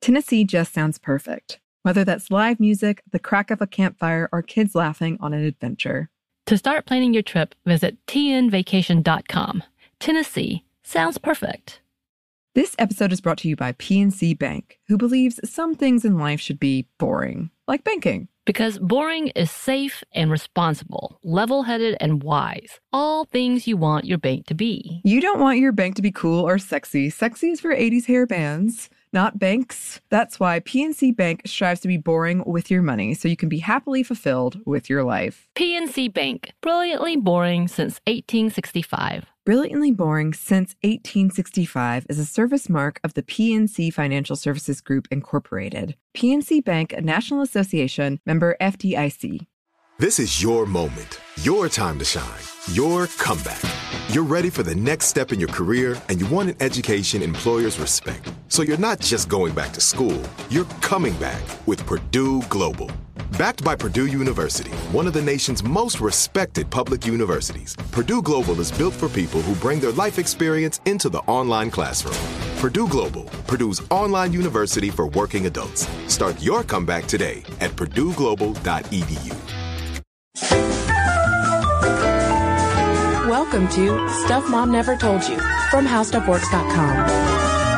Tennessee just sounds perfect. Whether that's live music, the crack of a campfire, or kids laughing on an adventure. To start planning your trip, visit tnvacation.com. Tennessee sounds perfect. This episode is brought to you by PNC Bank, who believes some things in life should be boring, like banking. Because boring is safe and responsible, level-headed and wise. All things you want your bank to be. You don't want your bank to be cool or sexy. Sexy is for 80s hair bands, not banks. That's why PNC Bank strives to be boring with your money so you can be happily fulfilled with your life. PNC Bank, brilliantly boring since 1865. Brilliantly Boring Since 1865 is a service mark of the PNC Financial Services Group, Incorporated. PNC Bank, a National Association, member FDIC. This is your moment, your time to shine, your comeback. You're ready for the next step in your career, and you want an education employers respect. So you're not just going back to school, you're coming back with Purdue Global. Backed by Purdue University, one of the nation's most respected public universities, Purdue Global is built for people who bring their life experience into the online classroom. Purdue Global, Purdue's online university for working adults. Start your comeback today at purdueglobal.edu. Welcome to Stuff Mom Never Told You from HowStuffWorks.com.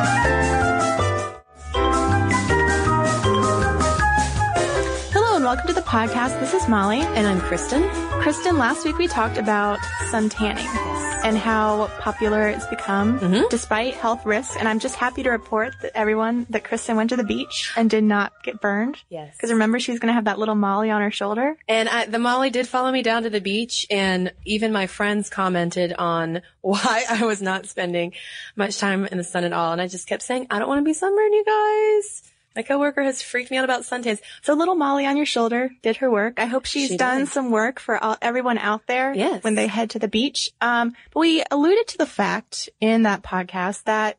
Welcome to the podcast. This is Molly. And I'm Kristen. Kristen, last week we talked about sun tanning and how popular it's become despite health risks. And I'm just happy to report that Kristen went to the beach and did not get burned. Yes. Because remember, she was going to have that little Molly on her shoulder. And the Molly did follow me down to the beach. And even my friends commented on why I was not spending much time in the sun at all. And I just kept saying, I don't want to be sunburned, you guys. My coworker has freaked me out about suntans. So little Molly on your shoulder did her work. I hope she's done some work for everyone out there when they head to the beach. But we alluded to the fact in that podcast that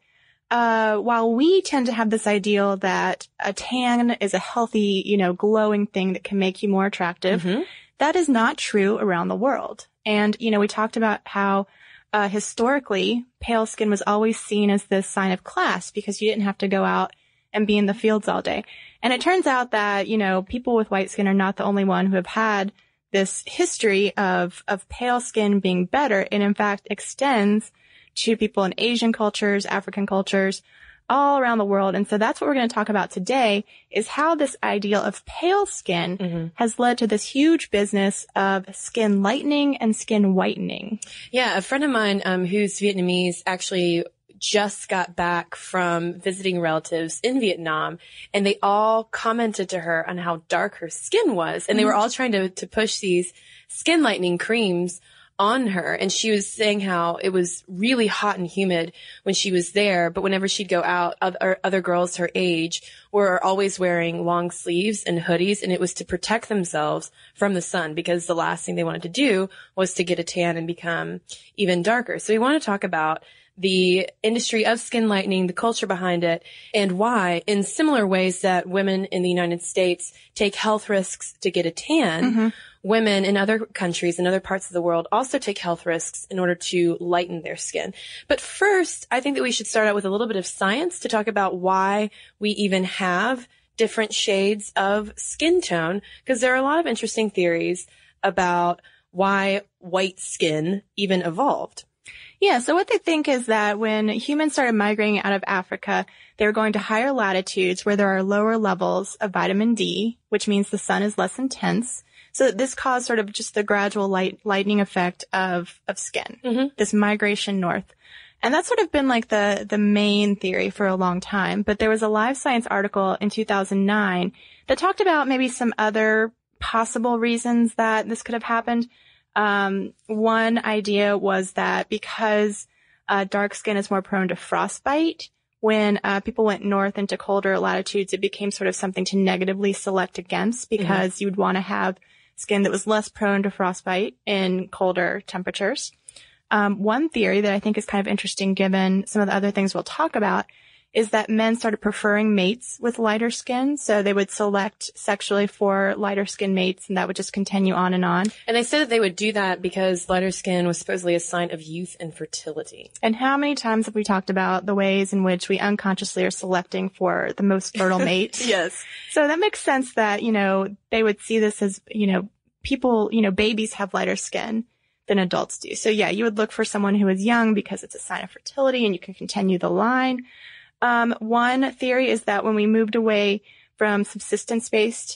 while we tend to have this ideal that a tan is a healthy, glowing thing that can make you more attractive, that is not true around the world. And, we talked about how historically pale skin was always seen as this sign of class because you didn't have to go out and be in the fields all day. And it turns out that, people with white skin are not the only one who have had this history of pale skin being better. It in fact extends to people in Asian cultures, African cultures, all around the world. And so that's what we're going to talk about today is how this ideal of pale skin has led to this huge business of skin lightening and skin whitening. Yeah, a friend of mine who's Vietnamese actually just got back from visiting relatives in Vietnam, and they all commented to her on how dark her skin was. And they were all trying to push these skin lightening creams on her. And she was saying how it was really hot and humid when she was there. But whenever she'd go out, other girls her age were always wearing long sleeves and hoodies. And it was to protect themselves from the sun because the last thing they wanted to do was to get a tan and become even darker. So we want to talk about the industry of skin lightening, the culture behind it, and why, in similar ways that women in the United States take health risks to get a tan, women in other countries and other parts of the world also take health risks in order to lighten their skin. But first, I think that we should start out with a little bit of science to talk about why we even have different shades of skin tone, because there are a lot of interesting theories about why white skin even evolved. Yeah, so what they think is that when humans started migrating out of Africa, they were going to higher latitudes where there are lower levels of vitamin D, which means the sun is less intense. So that this caused sort of just the gradual lightening effect of skin, this migration north. And that's sort of been like the main theory for a long time. But there was a Live Science article in 2009 that talked about maybe some other possible reasons that this could have happened. One idea was that because dark skin is more prone to frostbite, when people went north into colder latitudes, it became sort of something to negatively select against because you would want to have skin that was less prone to frostbite in colder temperatures. One theory that I think is kind of interesting given some of the other things we'll talk about is that men started preferring mates with lighter skin. So they would select sexually for lighter skin mates, and that would just continue on and on. And they said that they would do that because lighter skin was supposedly a sign of youth and fertility. And how many times have we talked about the ways in which we unconsciously are selecting for the most fertile mate? Yes. So that makes sense that, they would see this as, people, babies have lighter skin than adults do. So yeah, you would look for someone who is young because it's a sign of fertility and you can continue the line. One theory is that when we moved away from subsistence-based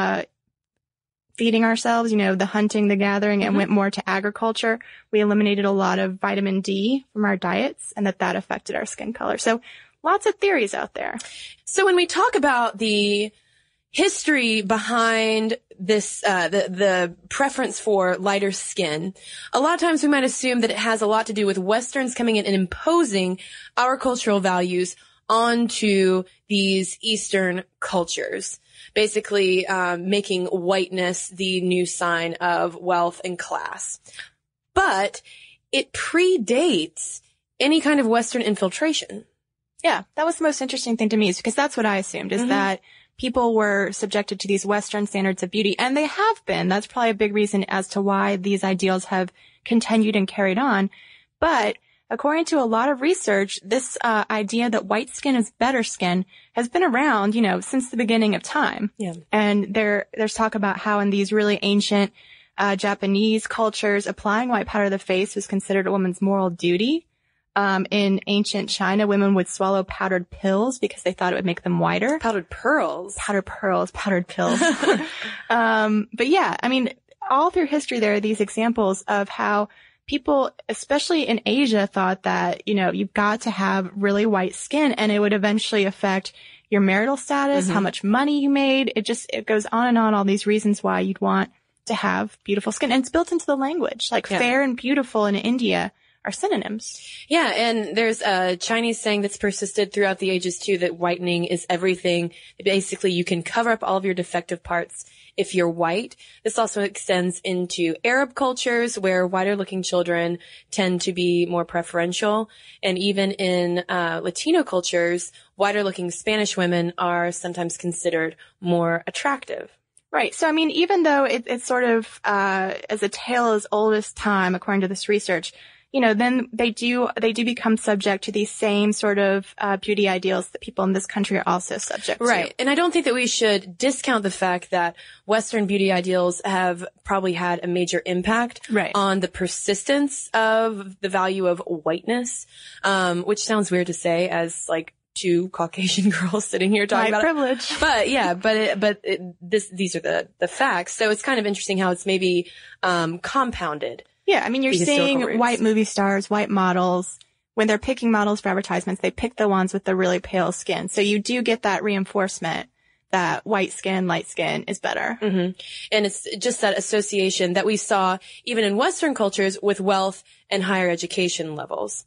feeding ourselves, the hunting, the gathering, and went more to agriculture, we eliminated a lot of vitamin D from our diets, and that affected our skin color. So lots of theories out there. So when we talk about the history behind this, the preference for lighter skin, a lot of times we might assume that it has a lot to do with Westerns coming in and imposing our cultural values onto these Eastern cultures, basically making whiteness the new sign of wealth and class. But it predates any kind of Western infiltration. Yeah, that was the most interesting thing to me, is because that's what I assumed, is that people were subjected to these Western standards of beauty, and they have been. That's probably a big reason as to why these ideals have continued and carried on. But according to a lot of research, this idea that white skin is better skin has been around, since the beginning of time. Yeah. And there's talk about how in these really ancient Japanese cultures, applying white powder to the face was considered a woman's moral duty. In ancient China, women would swallow powdered pills because they thought it would make them whiter. Powdered pearls. Powdered pills. But yeah, all through history, there are these examples of how people, especially in Asia, thought that, you've got to have really white skin, and it would eventually affect your marital status, how much money you made. It goes on and on, all these reasons why you'd want to have beautiful skin. And it's built into the language, like fair and beautiful in India are synonyms. Yeah, and there's a Chinese saying that's persisted throughout the ages too, that whitening is everything. Basically, you can cover up all of your defective parts if you're white. This also extends into Arab cultures, where whiter looking children tend to be more preferential. And even in Latino cultures, whiter looking Spanish women are sometimes considered more attractive. Right. So, even though it's sort of as a tale as old as time, according to this research, then they do become subject to these same sort of beauty ideals that people in this country are also subject to. Right. And I don't think that we should discount the fact that Western beauty ideals have probably had a major impact on the persistence of the value of whiteness, which sounds weird to say as like two Caucasian girls sitting here talking about privilege. But yeah, these are the facts. So it's kind of interesting how it's maybe compounded. Yeah, you're seeing white movie stars, white models. When they're picking models for advertisements, they pick the ones with the really pale skin. So you do get that reinforcement that white skin, light skin is better. Mm-hmm. And it's just that association that we saw even in Western cultures with wealth and higher education levels.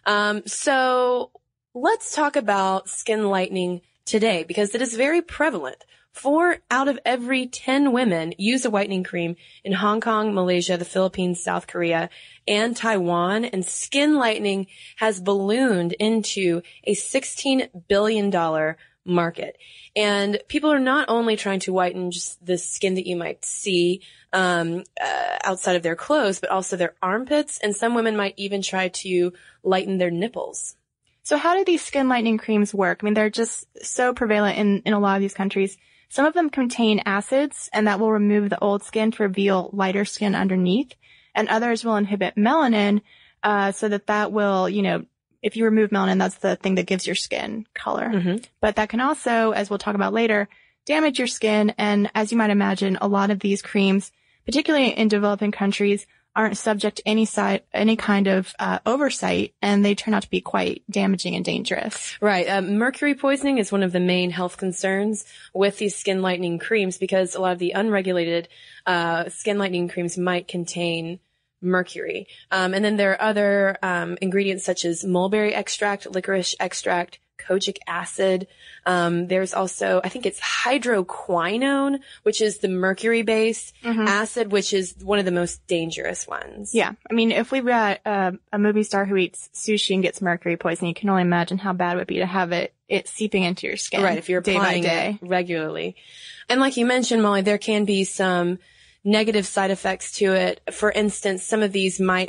So let's talk about skin lightening today, because it is very prevalent. 4 out of every 10 women use a whitening cream in Hong Kong, Malaysia, the Philippines, South Korea, and Taiwan. And skin lightening has ballooned into a $16 billion market. And people are not only trying to whiten just the skin that you might see outside of their clothes, but also their armpits. And some women might even try to lighten their nipples. So how do these skin lightening creams work? They're just so prevalent in a lot of these countries. Some of them contain acids, and that will remove the old skin to reveal lighter skin underneath. And others will inhibit melanin, so that will, if you remove melanin, that's the thing that gives your skin color. Mm-hmm. But that can also, as we'll talk about later, damage your skin. And as you might imagine, a lot of these creams, particularly in developing countries, aren't subject to any kind of oversight, and they turn out to be quite damaging and dangerous. Right. Mercury poisoning is one of the main health concerns with these skin lightening creams, because a lot of the unregulated skin lightening creams might contain mercury. And then there are other ingredients such as mulberry extract, licorice extract, kojic acid. There's also, I think it's hydroquinone, which is the mercury-based acid, which is one of the most dangerous ones. Yeah. I mean, if we've got a movie star who eats sushi and gets mercury poisoning, you can only imagine how bad it would be to have it seeping into your skin. Right, if you're applying it regularly. And like you mentioned, Molly, there can be some negative side effects to it. For instance, some of these might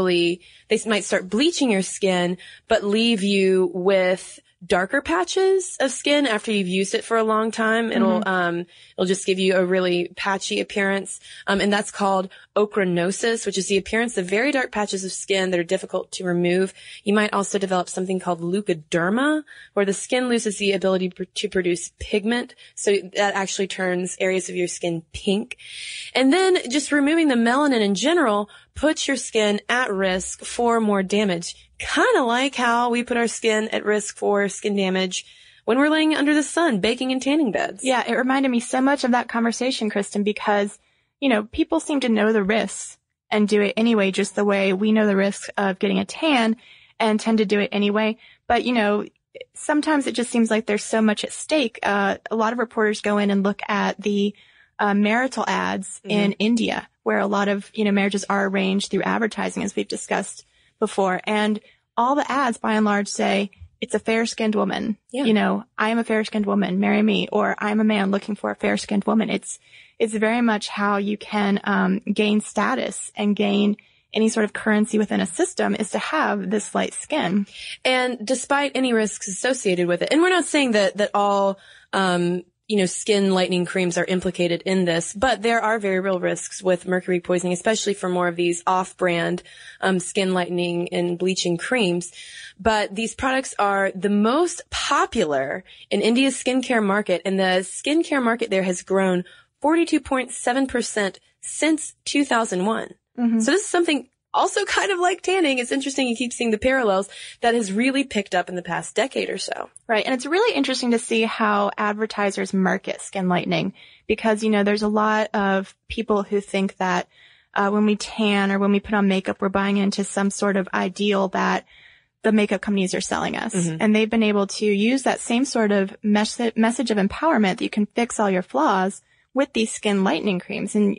start bleaching your skin, but leave you with darker patches of skin after you've used it for a long time. It'll just give you a really patchy appearance. And that's called ochronosis, which is the appearance of very dark patches of skin that are difficult to remove. You might also develop something called leukoderma, where the skin loses the ability to produce pigment. So that actually turns areas of your skin pink. And then just removing the melanin in general puts your skin at risk for more damage. Kind of like how we put our skin at risk for skin damage when we're laying under the sun, baking in tanning beds. Yeah, it reminded me so much of that conversation, Kristen, because, people seem to know the risks and do it anyway, just the way we know the risks of getting a tan and tend to do it anyway. But, sometimes it just seems like there's so much at stake. A lot of reporters go in and look at the marital ads in India, where a lot of, marriages are arranged through advertising, as we've discussed before. And all the ads, by and large, say, it's a fair-skinned woman. Yeah. I am a fair-skinned woman, marry me. Or I'm a man looking for a fair-skinned woman. It's very much how you can gain status and gain any sort of currency within a system, is to have this light skin. And despite any risks associated with it, and we're not saying that all skin lightening creams are implicated in this, but there are very real risks with mercury poisoning, especially for more of these off-brand skin lightening and bleaching creams. But these products are the most popular in India's skincare market, and the skincare market there has grown 42.7% since 2001. So this is something also kind of like tanning. It's interesting you keep seeing the parallels that has really picked up in the past decade or so. Right. And it's really interesting to see how advertisers market skin lightening, because, there's a lot of people who think that when we tan or when we put on makeup, we're buying into some sort of ideal that the makeup companies are selling us. And they've been able to use that same sort of message of empowerment that you can fix all your flaws with these skin lightening creams. And,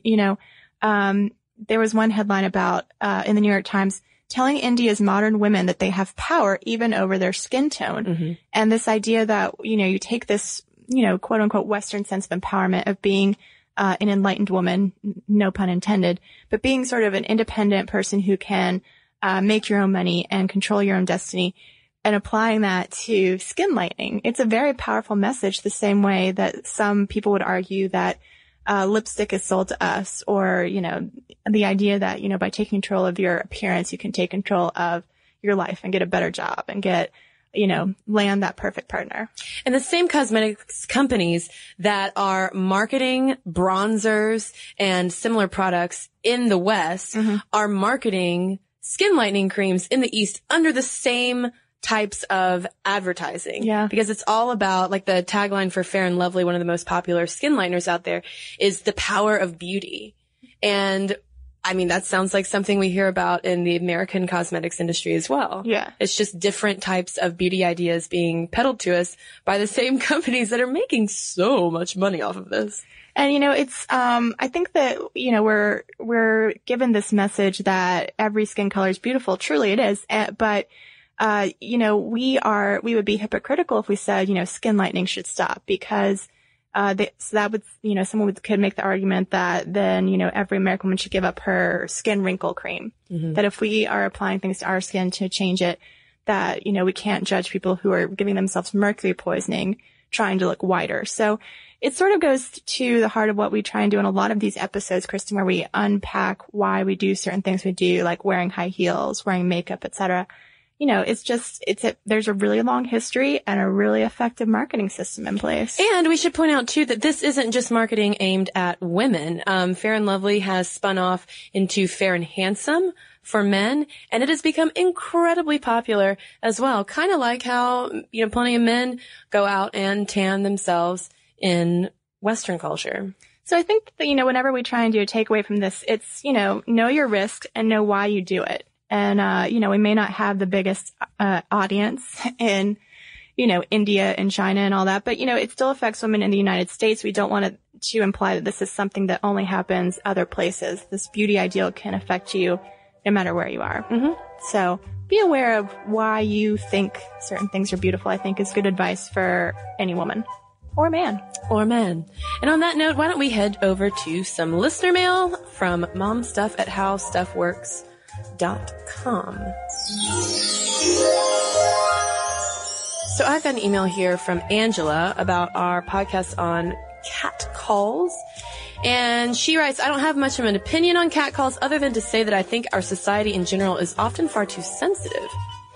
there was one headline about, in the New York Times, telling India's modern women that they have power even over their skin tone. And this idea that, you take this, quote unquote Western sense of empowerment of being, an enlightened woman, no pun intended, but being sort of an independent person who can, make your own money and control your own destiny, and applying that to skin lightening. It's a very powerful message, the same way that some people would argue that lipstick is sold to us, or, the idea that, by taking control of your appearance, you can take control of your life and get a better job and get, land that perfect partner. And the same cosmetics companies that are marketing bronzers and similar products in the West are marketing skin lightening creams in the East under the same types of advertising. Yeah. Because it's all about, like, the tagline for Fair and Lovely, one of the most popular skin lighteners out there, is the power of beauty. And I mean, that sounds like something we hear about in the American cosmetics industry as well. Yeah. It's just different types of beauty ideas being peddled to us by the same companies that are making so much money off of this. And, it's, I think that, we're given this message that every skin color is beautiful. Truly it is. But we would be hypocritical if we said, skin lightening should stop, because, so that would, someone could make the argument that then, every American woman should give up her skin wrinkle cream. That if we are applying things to our skin to change it, that, we can't judge people who are giving themselves mercury poisoning, trying to look whiter. So it sort of goes to the heart of what we try and do in a lot of these episodes, Kristen, where we unpack why we do certain things we do, like wearing high heels, wearing makeup, etc. There's a really long history and a really effective marketing system in place. And we should point out, too, that this isn't just marketing aimed at women. Fair and Lovely has spun off into Fair and Handsome for men, and it has become incredibly popular as well. Kind of like how, plenty of men go out and tan themselves in Western culture. So I think that, whenever we try and do a takeaway from this, it's, know your risks and know why you do it. And, we may not have the biggest, audience in India and China and all that. But, it still affects women in the United States. We don't want to imply that this is something that only happens other places. This beauty ideal can affect you no matter where you are. Mm-hmm. So be aware of why you think certain things are beautiful, I think is good advice for any woman. Or man. And on that note, why don't we head over to some listener mail from momstuff@howstuffworks.com. So I've got an email here from Angela about our podcast on cat calls. And she writes, I don't have much of an opinion on cat calls other than to say that I think our society in general is often far too sensitive.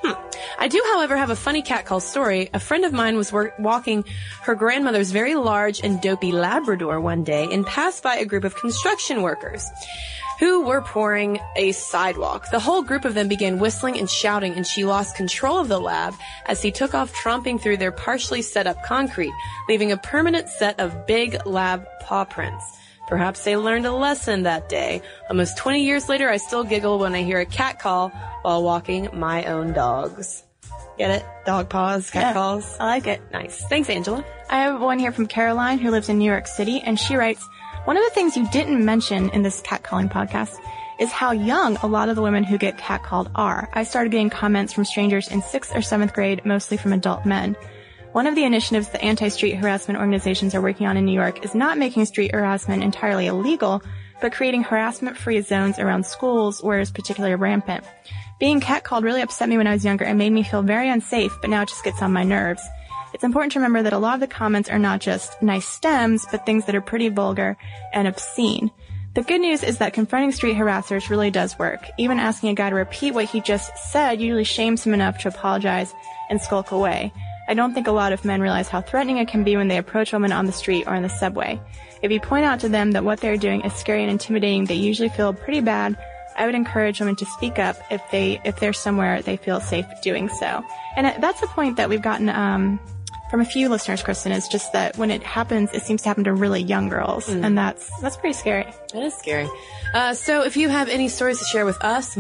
I do, however, have a funny cat call story. A friend of mine was walking her grandmother's very large and dopey Labrador one day and passed by a group of construction workers who were pouring a sidewalk. The whole group of them began whistling and shouting, and she lost control of the lab as he took off tromping through their partially set up concrete, leaving a permanent set of big lab paw prints. Perhaps they learned a lesson that day. Almost 20 years later, I still giggle when I hear a cat call while walking my own dogs. Get it? Dog paws, cat calls. I like it. Nice. Thanks, Angela. I have one here from Caroline, who lives in New York City, and she writes, one of the things you didn't mention in this catcalling podcast is how young a lot of the women who get catcalled are. I started getting comments from strangers in 6th or 7th grade, mostly from adult men. One of the initiatives the anti-street harassment organizations are working on in New York is not making street harassment entirely illegal, but creating harassment-free zones around schools where it's particularly rampant. Being catcalled really upset me when I was younger and made me feel very unsafe, but now it just gets on my nerves. It's important to remember that a lot of the comments are not just nice stems, but things that are pretty vulgar and obscene. The good news is that confronting street harassers really does work. Even asking a guy to repeat what he just said usually shames him enough to apologize and skulk away. I don't think a lot of men realize how threatening it can be when they approach women on the street or in the subway. If you point out to them that what they're doing is scary and intimidating, they usually feel pretty bad. I would encourage women to speak up if they're somewhere they feel safe doing so. And that's a point that we've gotten from a few listeners, Kristen, is just that when it happens, it seems to happen to really young girls. And that's pretty scary. That is scary. So if you have any stories to share with us,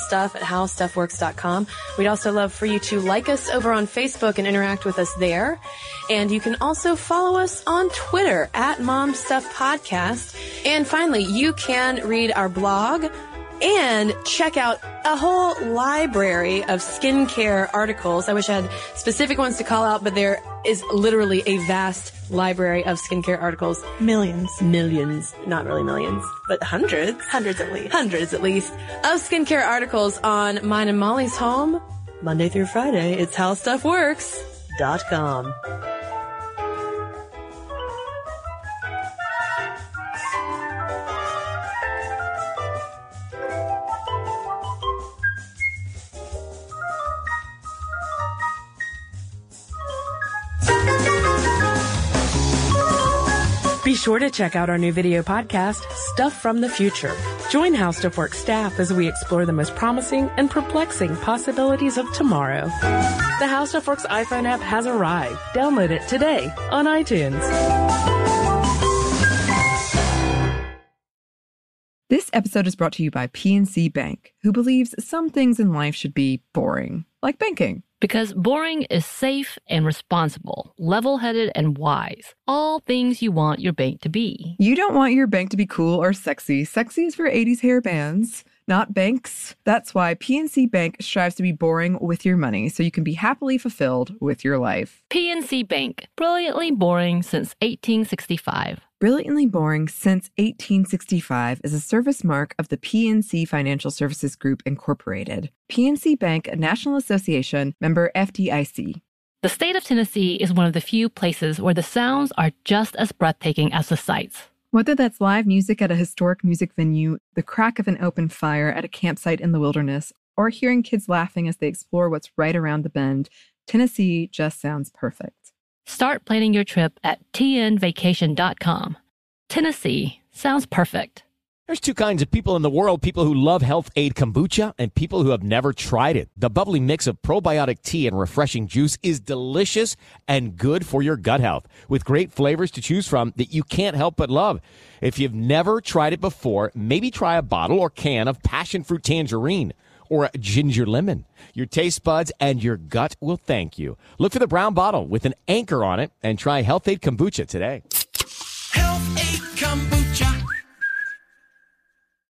momstuff@howstuffworks.com. We'd also love for you to like us over on Facebook and interact with us there. And you can also follow us on Twitter @momstuffpodcast. And finally, you can read our blog and check out a whole library of skincare articles. I wish I had specific ones to call out, but there is literally a vast library of skincare articles. Millions. Not really millions, but hundreds. Hundreds at least. Hundreds at least of skincare articles on mine and Molly's home, Monday through Friday. It's howstuffworks.com. Be sure to check out our new video podcast, Stuff from the Future. Join How Stuff Works staff as we explore the most promising and perplexing possibilities of tomorrow. The How Stuff Works iPhone app has arrived. Download it today on iTunes. This episode is brought to you by PNC Bank, who believes some things in life should be boring, like banking. Because boring is safe and responsible, level-headed and wise. All things you want your bank to be. You don't want your bank to be cool or sexy. Sexy is for 80s hair bands, not banks. That's why PNC Bank strives to be boring with your money so you can be happily fulfilled with your life. PNC Bank, brilliantly boring since 1865. Brilliantly Boring Since 1865 is a service mark of the PNC Financial Services Group, Incorporated. PNC Bank, a National Association, member FDIC. The state of Tennessee is one of the few places where the sounds are just as breathtaking as the sights. Whether that's live music at a historic music venue, the crack of an open fire at a campsite in the wilderness, or hearing kids laughing as they explore what's right around the bend, Tennessee just sounds perfect. Start planning your trip at tnvacation.com. Tennessee sounds perfect. There's two kinds of people in the world, people who love Health Aid Kombucha and people who have never tried it. The bubbly mix of probiotic tea and refreshing juice is delicious and good for your gut health, with great flavors to choose from that you can't help but love. If you've never tried it before, maybe try a bottle or can of passion fruit tangerine, or ginger lemon. Your taste buds and your gut will thank you. Look for the brown bottle with an anchor on it and try Health-Ade Kombucha today.